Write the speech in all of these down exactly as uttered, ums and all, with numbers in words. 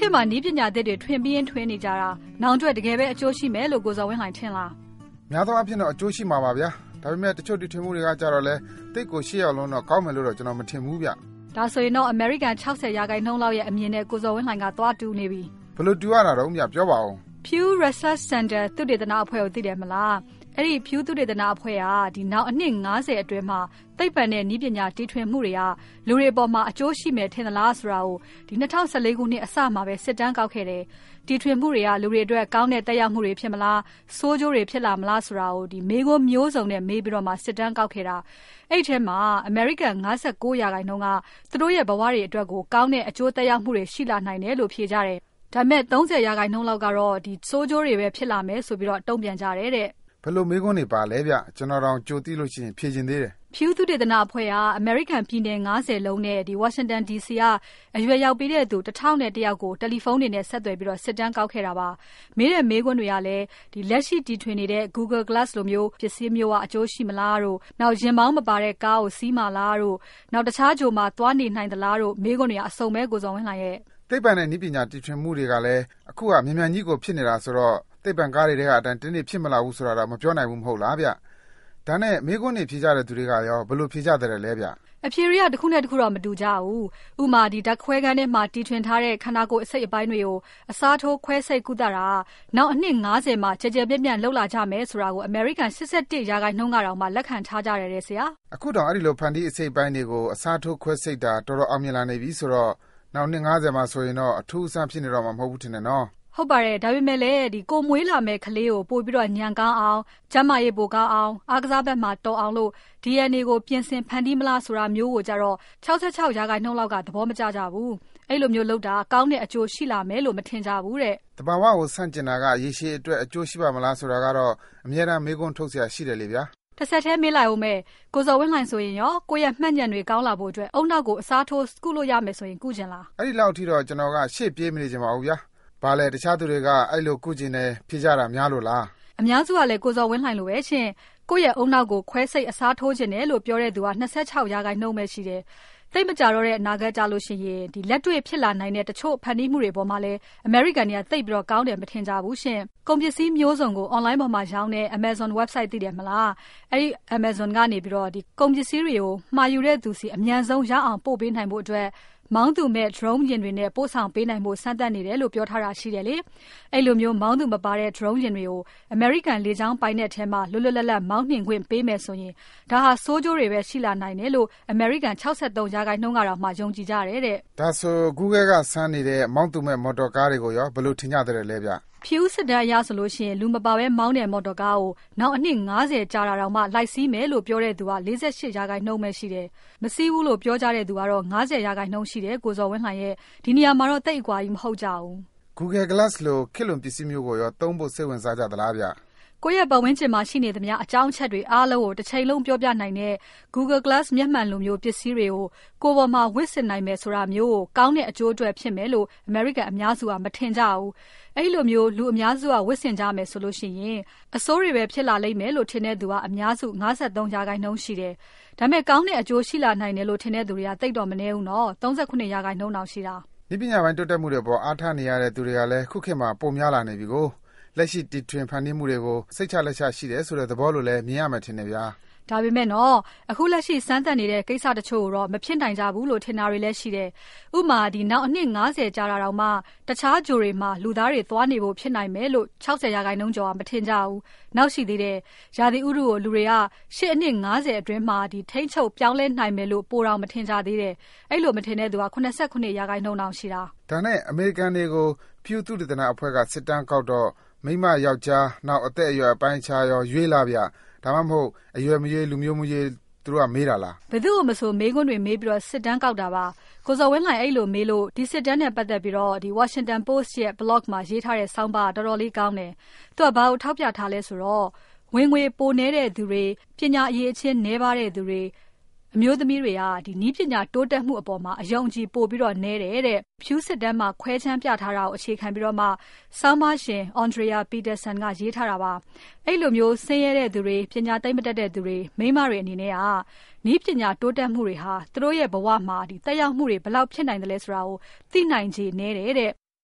မှာနီးပညာသစ်တွေထွင်ပြီးရင်ထွင်နေကြတာနောင်အတွက်တကယ်ပဲအကျိုးရှိမယ်လို့ကိုဇော်ဝင်းလှိုင်ထင်လားများသောအားဖြင့်တော့အကျိုးရှိမှာပါဗျာဒါပေမဲ့တချို့တီထွင်မှုတွေကကြတော့လဲတိတ်ကိုရှေ့ရောက်လုံးတော့ကောင်းမယ်လို့တော့ကျွန်တော်မထင်ဘူးဗျဒါဆိုရင်တော့ American ၆၀ရာခိုင်နှုန်းလောက်ရဲ့အမြင်နဲ့ကိုဇော်ဝင်းလှိုင်ကသွားတူးနေပြီဘယ်လိုတူရတာတော့ဗျပြောပါဦး Pew Research Center သုတေသနအဖွဲ့ကိုသိတယ်မလားအဲ့ဒီ Pew သုတေသနအဖွဲ့ကဒီနောက်အနှစ်၅၀အတွင်းမှာသိပ္ပံနဲ့နည်းပညာတီထွင်မှုတွေကလူတွေအပေါ်မှာအကျိုးရှိမယ်ထင်သလားဆိုတာကိုဒီ၂၀၁၄ခုနှစ်အစမှာပဲစစ်တမ်းကောက်ခဲ့တယ်တီထွင်မှုတွေကလူတွေအတွက်ကောင်းတဲ့တက်ရောက်မှုတွေဖြစ်မလားဆိုးကျိုးတွေဖြစ်လာမလားဆိုတာကိုဒီမေးခွန်းမျိုးစုံနဲ့မေးပြီးတော့မှစစ်တမ်းကောက်ခဲ့တာအဲ့ထဲမှာ American ၅၉ရာခိုင်နှုန်းကသူတို့ရဲ့ဘဝတွေအတွက်ကိုကောင်းတဲ့အကျိုးတက်ရောက်မှုတွေရှိလာနိုင်တယ်လို့ဖြေကြတယ်ဒါပေမဲ့၃၀ရာခိုင်နှုန်းလောက်ကတော့ဒီဆိုးကျိုးတွေပဲဖြစ်လာမယ်ဆိုပြီးတော့တုံ့ပြန်ကြတယ်တဲ့ဘယ်လိုမေးခွန်းတွေပါလဲဗျကျွန်တော်တော့ကြိုသိလို့ရှိရင်ဖြေချင်သေးတယ် Pew သုတေသနအဖွဲ့က American ပြည်နယ်၅၀လုံးနဲ့ဒီ Washington ဒီ စီ ကအရွယ်ရောက်ပြီးတဲ့သူတစ်ထောင်နဲ့တယောက်ကိုတယ်လီဖုန်းတွေနဲ့ဆက်သွယ်ပြီးတော့စစ်တမ်းကောက်ခဲ့တာပါမေးတဲ့မေးခွန်းတွေကလည်းဒီလက်ရှိတီထွင်နေတဲ့ Google Glass လိုမျိုးပစ္စည်းမျိုးကအကျိုးရှိမလားတို့နောက်ရင်မောင်းမပါတဲ့ကားကိုစီးမလားတို့နောက်တခြားဂျိုမှာသွားနေနိုင်သလားတို့မေးခွန်းတွေကအစုံပဲကိုဇော်ဝင်းလှိုင်ရဲ့သိပ္ပံနဲ့နည်းပညာတီထွင်မှုတွေကလည်းအခုကမြန်မြန်ကြီးကိုဖြစ်နေတာဆိုတော့သိပ္ပံကားတွေထဲကအတိုင်းတင်းနေဖြစ်မလာဘူးဆိုတာတော့မပြောနိုင်ဘူးမဟုတ်လားဗျဒါနဲ့မေးခွန်းတွေဖြေကြတဲ့သူတွေကရောဘယ်လိုဖြေကြတယ်လဲဗျအဖြေတွေကတစ်ခုနဲ့တစ်ခုတော့မတူကြဘူးဥမာဒီဓာတ်ခွဲခန်းထဲမှာတီထွင်ထားတဲ့ခန္ဓာကိုယ်အစိတ်အပိုင်းတွေကိုအစားထိုးခွဲစိတ်ကုသတာနောက်အနှစ်၅၀မှာကြဲကြဲပြန့်ပြန့်လှုပ်လာကြမယ်ဆိုတာကို American ၈၁ရာခိုင်နှုန်းကတော့မှလက်ခံထားကြတယ်တဲ့ဆရာအခုတော့အဲ့ဒီလိုဖန်တီးအစိတ်ပိုင်းတွေကိုအစားထိုးခွဲစိတ်တာတော်တော်အောင်မြင်လာနေပြီဆိုတော့နောက်နှစ်၅၀မှာဆိုရင်တော့အထူးအဆန်းဖြစ်နေတော့မှာမဟုတ်ဘူးထင်တယ်နော်ဟုတ်ပါတယ်ဒါပေမဲ့လည်းဒီကိုမွေးလာမဲ့ကလေးကိုပို့ပြီးတော့ညံကောင်းအောင်ကျန်းမာရေးပိုကောင်းအောင်အားကစားဘက်မှာတော်အောင်လို့ D N A ကိုပြင်ဆင်ဖန်တီးမလားဆိုတာမျိုးကိုကြတော့၆၆ရာခိုင်နှုန်းလောက်ကသဘောမကျကြဘူးအဲ့လိုမျိုးလုပ်တာကောင်းတဲ့အကျိုးရှိလာမယ်လို့မထင်ကြဘူးတဲ့တဘာဝကိုဆန့်ကျင်တာကရေရှည်အတွက်အကျိုးရှိပါမလားဆိုတာကတော့အများအားမေးခွန်းထုတ်เสียရှိတယ်လေဗျာတစ်ဆက်တည်းမေးလိုက်အောင်မယ်ကိုဇော်ဝင်းလှိုင်ဆိုရင်ရောကိုယ့်ရဲ့မှတ်ဉာဏ်တွေကောင်းလာဖို့အတွက်အုံနောက်ကိုအစားထိုးကုလို့ရမယ်ဆိုရင်ကုကျင်လားအဲ့ဒီလောက်ထိတော့ကျွန်တော်ကရှေ့ပြေးမနေချင်ပါဘူးဗျာဘာလဲတခြားသူတွေကအဲ့လိုကုကျင်နေဖြေကြတာများလို့လားအများစုကလည်းကိုဇော်ဝင်းလှိုင်လိုပဲရှင်ကိုယ့်ရဲ့အုံနောက်ကိုခွဲစိတ်အစားထိုးခြင်းတယ်လို့ပြောတဲ့သူက၂၆ရာခိုင်နှုန်းပဲရှိတယ်သိမကြတော့တဲ့အနာဂတ်ကြလို့ရှိရင်ဒီလက်တွေ့ဖြစ်လာနိုင်တဲ့တချို့ဖန်တီးမှုတွေပေါ်မှာလည်း American တွေကသိပြီးတော့ကောင်းတယ်မထင်ကြဘူးရှင်ကုန်ပစ္စည်းမျိုးစုံကို online ပေါ်မှာရောင်းတဲ့ Amazon website သိတယ်မလားအဲ့ဒီ Amazon ကနေပြီးတော့ဒီကုန်ပစ္စည်းတွေကိုမှာယူတဲ့သူစီအမြန်ဆုံးရအောင်ပို့ပေးနိုင်ဖို့အတွက်မောင်းသူမဲ့ drone ယာဉ်တွေနဲ့ပို့ဆောင်ပေးနိုင်ဖို့စမ်းသပ်နေတယ်လို့ပြောထားတာရှိတယ်လေအဲ့လိုမျိုးမောင်းသူမပါတဲ့ drone ယာဉ်တွေကို American လေကြောင်းပိုင်တဲ့ထဲမှာလွတ်လွတ်လပ်လပ်မောင်းနှင်ခွင့်ပေးမယ်ဆိုရင်ဒါဟာစိုးကျိုးတွေပဲရှိလာနိုင်တယ်လို့ American ၆၃ရာခိုင်နှုန်းကတော့မှယုံကြည်ကြတယ်တဲ့ဒါဆို Google ကစမ်းနေတဲ့မောင်းသူမဲ့မော်တော်ကားတွေကိုရောဘယ်လိုထင်ကြတယ်လဲဗျ Pew စစ်တမ်းအရဆိုလို့ရှိရင်လူမပါဘဲမောင်းတဲ့မော်တော်ကားကိုနောက်အနှစ်၅၀ကြာတာတောင်မှလိုက်စီးမယ်လို့ပြောတဲ့သူက၄၈ရာခိုင်နှုန်းပဲရှိတယ်။မစီးဘူးလို့ပြောကြတဲ့သူကတော့၅၀ရာခိုင်နှုန်းရှိတယ်ကိုဇော်ဝင်းလှိုင်ရဲ့ဒီနေရာမှာတော့တိတ်အကွာကြီးမဟုတ်ကြဘူး။ Google Glass လို့ခေတ်လွန်ပစ္စည်းမျိုးကိုရောသုံးဖို့စိတ်ဝင်စားကြသလားဗျ။ကိုယ့်ရဲ့ပတ်ဝန်းကျင်မှာရှိနေသမျှအကြောင်းအချက်တွေအားလုံးကိုတစ်ချိန်လုံးပြောပြနိုင်တဲ့ Google Glass မျက်မှန်လိုမျိုးပစ္စည်းတွေကိုကိုယ်ပေါ်မှာဝတ်ဆင်နိုင်မယ်ဆိုတာမျိုးကိုကောင်းတဲ့အကျိုးအတွက်ဖြစ်မယ်လို့ American အများစုကမထင်ကြဘူး။အဲ့လိုမျိုးလူအများစုကဝတ်ဆင်ကြမယ်ဆိုလို့ရှိရင်အစိုးတွေပဲဖြစ်လာလိမ့်မယ်လို့ထင်တဲ့သူကအများစု၅၃ရာခိုင်နှုန်းရှိတယ်။ဒါပေမဲ့ကောင်းတဲ့အကျိုးရှိလာနိုင်တယ်လို့ထင်တဲ့သူတွေကတိတ်တော့မနည်းဘူးနော်။၃၉ရာခိုင်နှုန်းတောင်ရှိတာ။ဒီပညာပိုင်းတိုးတက်မှုတွေပေါ်အားထားနေရတဲ့သူတွေကလည်းခုခေတ်မှာပုံများလာနေပြီကိုလက်ရှိတီထွင်ဖန်တီးမှုတွေကိုစိတ်ချလက်ချရှိတယ်ဆိုတဲ့သဘောလိုလည်းမြင်ရမှထင်တယ်ဗျာဒါပေမဲ့နော်အခုလက်ရှိစမ်းသပ်နေတဲ့ကိစ္စတချို့ကိုတော့မဖြစ်နိုင်ကြဘူးလို့ထင်တာတွေလည်းရှိတယ်ဥမာဒီနောက်အနှစ်၅၀ကြာတာတောင်မှတခြားဂျိုတွေမှာလူသားတွေသွားနေဖို့ဖြစ်နိုင်မယ်လို့၆၀ရာခိုင်နှုန်းကျော်ကမထင်ကြဘူးနောက်ရှိသေးတယ်ရာသီဥတုကိုလူတွေကရှေ့အနှစ်၅၀အတွင်းမှာဒီထိန်းချုပ်ပြောင်းလဲနိုင်မယ်လို့ပိုတော့မထင်ကြသေးတယ်အဲ့လိုမထင်တဲ့သူက၈၉ရာခိုင်နှုန်းတောင်ရှိတာဒါနဲ့အမေရိကန်တွေကို Pew သုတေသနအဖွဲ့ကစစ်တမ်းကောက်တော့မိမယောက်ျားနောက်အသက်အရွယ်အပိုင်းခြားရောရွေးလာဗျဒါမှမဟုတ်အရွယ်မရွေးလူမျိုးမရွေးသူတို့ကမေးတာလားဘယ်သူ့မဆိုမေးခွန်းတွေမေးပြီးတော့စစ်တမ်းကောက်တာပါကိုဇော်ဝင်းလှိုင်အဲ့လိုမေးလို့ဒီစစ်တမ်းနဲ့ပတ်သက်ပြီးတော့ဒီ Washington Post ရဲ့ blog မှာရေးထားတဲ့ဆောင်းပါးတော်တော်လေးကောင်းတယ်သူကဘာကိုထောက်ပြထားလဲဆိုတော့ဝင်ငွေပိုနေတဲ့သူတွေပညာအရေးအချင်းနည်းပါးတဲ့သူတွေအမျိုးသမီးတွေကဒီနည်းပညာတိုးတက်မှုအပေါ်မှာအယုံကြည်ပို့ပြီးတော့နဲတယ်တဲ့ဖြူးစစ်တမ်းမှာခွဲချမ်းပြထားတာကိုအခြေခံပြီးတော့မှဆောင်းပါးရှင် Andrea Peterson ကရေးထားတာပါအဲ့လိုမျိုးဆင်းရဲတဲ့သူတွေပညာသိမ့်မတတ်တဲ့သူတွေမိန်းမတွေအနေနဲ့ကနည်းပညာတိုးတက်မှုတွေဟာသူတို့ရဲ့ဘဝမှာဒီတက်ရောက်မှုတွေဘယ်လောက်ဖြစ်နိုင်တယ်လဲဆိုတာကိုသိနိုင်ခြေနဲတယ်တဲ့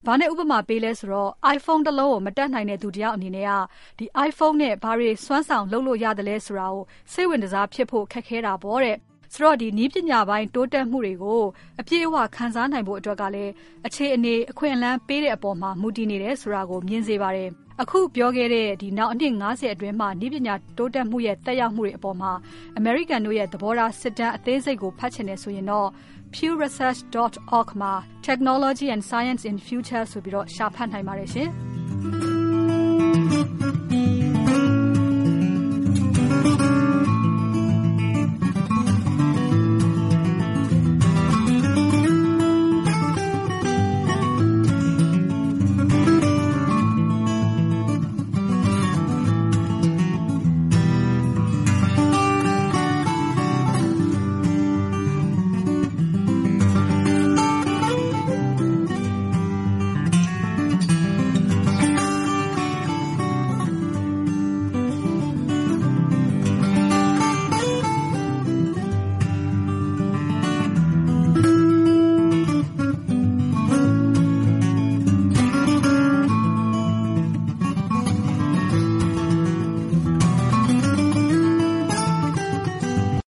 ဘာနဲ့ဥပမာပေးလဲဆိုတော့ iPhone တစ်လုံးကိုမတက်နိုင်တဲ့သူတယောက်အနေနဲ့ကဒီ iPhone နဲ့ဘာတွေစွမ်းဆောင်လုပ်လို့ရတယ်လဲဆိုတာကိုစိတ်ဝင်စားဖြစ်ဖို့ခက်ခဲတာပေါ့တဲ့ဆိုတော့ဒီနည်းပညာပိုင်းတိုးတက်မှုတွေကိုအပြည့်အဝခန်းစားနိုင်ဖို့အတွက်ကလည်းအခြေအနေအခွင့်အလမ်းပေးတဲ့အပေါ်မှာမူတည်နေတယ်ဆိုတာကိုမြင်စေပါတယ်အခုပြောခဲ့တဲ့ဒီနောက်အနှစ်၅၀အတွင်းမှာနည်းပညာတိုးတက်မှုရဲ့တက်ရောက်မှုတွေအပေါ်မှာ American တို့ရဲ့သဘောထားစစ်တမ်းအသေးစိတ်ကိုဖတ်ချင်တယ်ဆိုရင်တော့ pew research dot org မှာ Technology and Science in Future ဆိုပြီးတော့ရှာဖတ်နိုင်ပါတယ်ရှင်